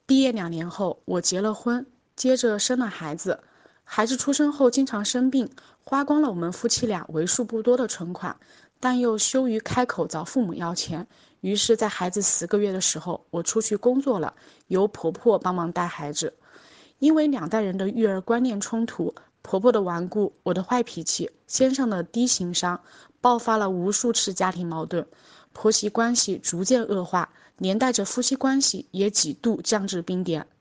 毕业2年后，我结了婚，接着生了孩子。孩子出生后经常生病，花光了我们夫妻俩为数不多的存款，但又羞于开口找父母要钱。于是，在孩子10个月的时候，我出去工作了，由婆婆帮忙带孩子。因为两代人的育儿观念冲突，婆婆的顽固，我的坏脾气，先生的低情商，爆发了无数次家庭矛盾，婆媳关系逐渐恶化，连带着夫妻关系也几度降至冰点。